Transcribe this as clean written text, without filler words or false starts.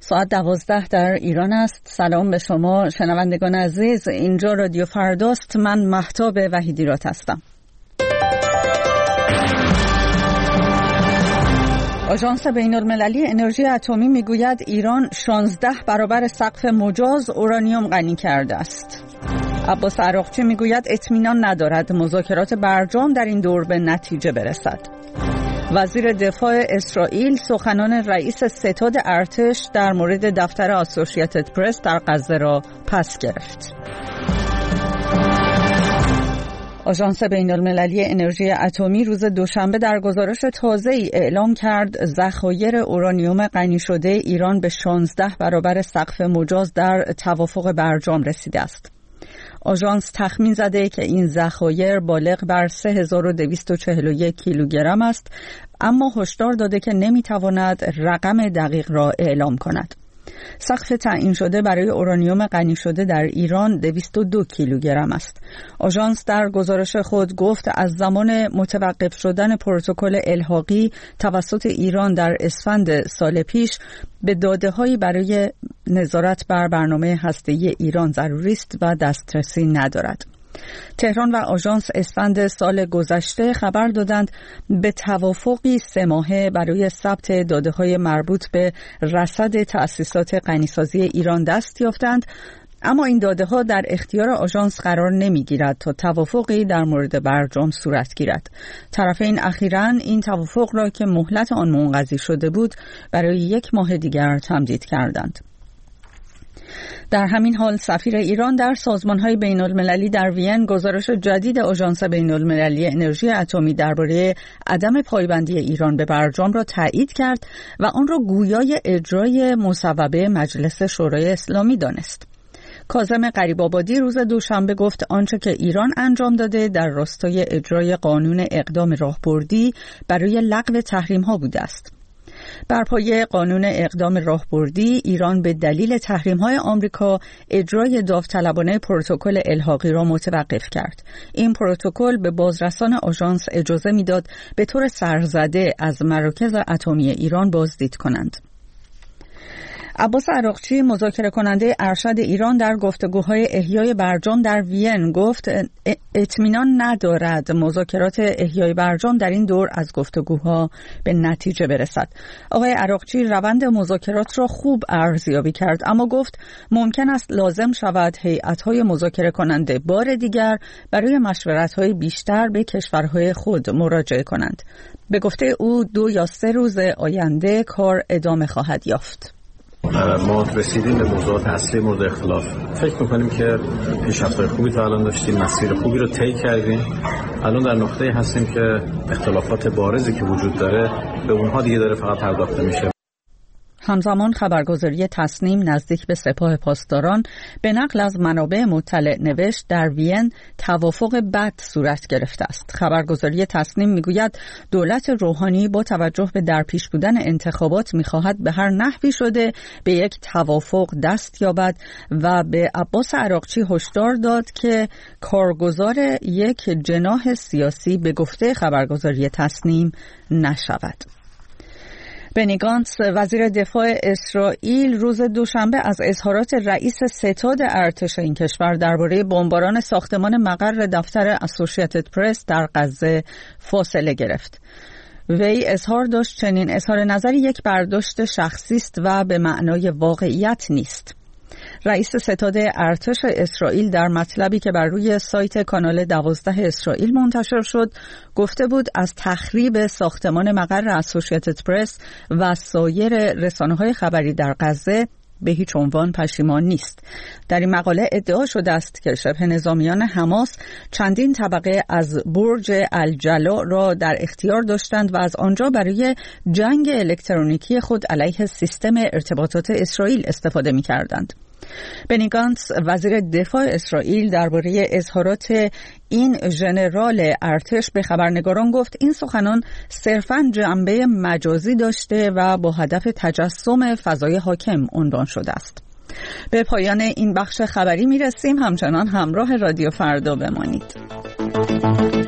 ساعت 12 در ایران است. سلام به شما شنوندگان عزیز، اینجا رادیو فرداست. من مهتاب وحیدیرات هستم. آژانس بین‌المللی انرژی اتمی میگوید ایران 16 برابر سقف مجاز اورانیوم غنی کرده است. عباس عراقچی میگوید اطمینان ندارد مذاکرات برجام در این دور به نتیجه برسد. وزیر دفاع اسرائیل سخنان رئیس ستاد ارتش در مورد دفتر اسوسییتد پرس در غزه را پس گرفت. آژانس بین‌المللی انرژی اتمی روز دوشنبه در گزارش تازه‌ای اعلام کرد ذخایر اورانیوم غنی شده ایران به 16 برابر سقف مجاز در توافق برجام رسیده است. آژانس تخمین زده که این ذخایر بالغ بر 3241 کیلوگرم است، اما هشدار داده که نمیتواند رقم دقیق را اعلام کند. سقف تعیین شده برای اورانیوم غنی شده در ایران 202 کیلوگرم است. آژانس در گزارش خود گفت از زمان متوقف شدن پروتکل الحاقی توسط ایران در اسفند سال پیش به داده‌هایی برای نظارت بر برنامه هسته‌ای ایران ضروری است و دسترسی ندارد. تهران و آژانس اسفند سال گذشته خبر دادند به توافقی 3 ماهه برای ثبت داده‌های مربوط به رصد تأسیسات غنیسازی ایران دست یافتند، اما این داده‌ها در اختیار آژانس قرار نمی‌گیرد تا توافقی در مورد برجام صورت گیرد. طرفین اخیراً این توافق را که مهلت آن منقضی شده بود برای 1 ماه دیگر تمدید کردند. در همین حال سفیر ایران در سازمان‌های بین‌المللی در وین گزارش جدید آژانس بین‌المللی انرژی اتمی درباره عدم پایبندی ایران به برجام را تایید کرد و آن را گویای اجرای مصوبه مجلس شورای اسلامی دانست. کاظم غریب‌آبادی روز دوشنبه گفت آنچه که ایران انجام داده در راستای اجرای قانون اقدام راهبردی برای لغو تحریم‌ها بوده است. بر پایه قانون اقدام راهبردی ایران به دلیل تحریم‌های آمریکا اجرای داوطلبانه پروتکل الحاقی را متوقف کرد. این پروتکل به بازرسان آژانس اجازه میداد به طور سرزده از مراکز اتمی ایران بازدید کنند. عباس عراقچی مذاکره کننده ارشد ایران در گفتگوهای احیای برجام در وین گفت اطمینان ندارد مذاکرات احیای برجام در این دور از گفتگوها به نتیجه برسد. آقای عراقچی روند مذاکرات را خوب ارزیابی کرد، اما گفت ممکن است لازم شود هیئت‌های مذاکره کننده بار دیگر برای مشورت‌های بیشتر به کشورهای خود مراجعه کنند. به گفته او 2 یا 3 روز آینده کار ادامه خواهد یافت. ما رسیدیم به موضوعات اصلی مورد اختلاف. فکر می‌کنیم که پیشرفت‌های خوبی تا الان داشتیم، مسیر خوبی رو طی کردیم. الان در نقطه‌ای هستیم که اختلافات بارزی که وجود داره به اونها دیگه داره فقط پرداخته میشه. همزمان خبرگزاری تصنیم نزدیک به سپاه پاسداران به نقل از منابع مطلع نوشت در وین توافق بد صورت گرفته است. خبرگزاری تصنیم میگوید دولت روحانی با توجه به در پیش بودن انتخابات میخواهد به هر نحوی شده به یک توافق دست یابد و به عباس عراقچی هشدار داد که کارگزار یک جناح سیاسی به گفته خبرگزاری تصنیم نشود. بنی گانتس وزیر دفاع اسرائیل روز دوشنبه از اظهارات رئیس ستاد ارتش این کشور درباره بمباران ساختمان مقر دفتر اسوسییتد پرس در غزه فاصله گرفت. وی اظهار داشت چنین اظهار نظری یک برداشت شخصی است و به معنای واقعیت نیست. رئیس ستاد ارتش اسرائیل در مطلبی که بر روی سایت کانال 12 اسرائیل منتشر شد گفته بود از تخریب ساختمان مقر اسوسییتد پرس و سایر رسانه‌های خبری در غزه به هیچ عنوان پشیمان نیست. در این مقاله ادعا شده است که شبه نظامیان حماس چندین طبقه از برج الجلا را در اختیار داشتند و از آنجا برای جنگ الکترونیکی خود علیه سیستم ارتباطات اسرائیل استفاده می‌کردند. بنی گانتس وزیر دفاع اسرائیل درباره اظهارات این ژنرال ارتش به خبرنگاران گفت این سخنان صرفاً جنبه مجازی داشته و با هدف تجسم فضای حاکم عنوان شده است. به پایان این بخش خبری میرسیم. همچنان همراه رادیو فردا بمانید.